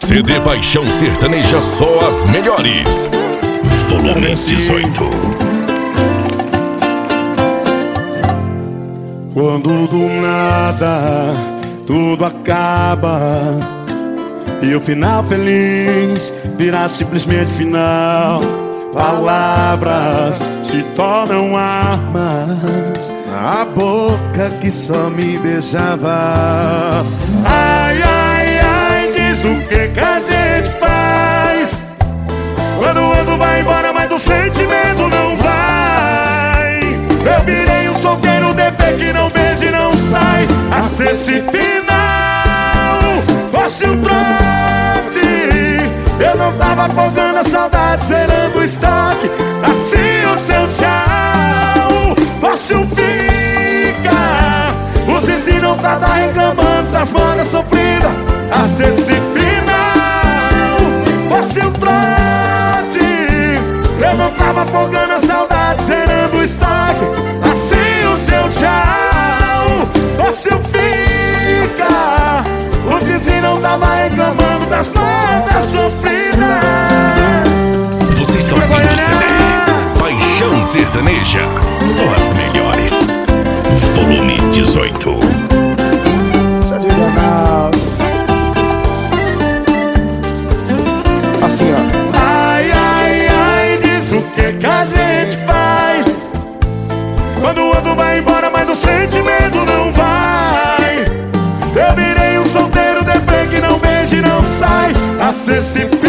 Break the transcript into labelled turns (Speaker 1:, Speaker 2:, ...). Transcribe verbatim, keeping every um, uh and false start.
Speaker 1: C D Paixão Sertaneja, só as melhores. Volume dezoito.
Speaker 2: Quando do nada tudo acaba e o final feliz virá simplesmente final, palavras se tornam armas na boca que só me beijava. Ai, ai, ai, diz o que que a gente faz quando o outro vai embora, mas o sentimento não vai. Eu virei um solteiro D P que não beija e não sai. Ah, se esse final fosse um trote, eu não tava afogando a saudade, zerando o estoque. Assim o seu tchau fosse um fica, o Zizi não tava reclamando das modas sofridas. Ah, se esse final fosse um trote, eu não tava afogando a saudade, zerando o estoque. Assim o seu tchau fosse um fica, o Zizi não tava reclamando das modas sofridas.
Speaker 1: Você está ouvindo o C D Paixão Sertaneja, só as melhores. Volume dezoito.
Speaker 2: Assim, ó. Ai, ai, ai, diz o que que a gente faz quando o outro vai embora, mas o sentimento não vai. Eu virei um solteiro D P que não beija e não sai. A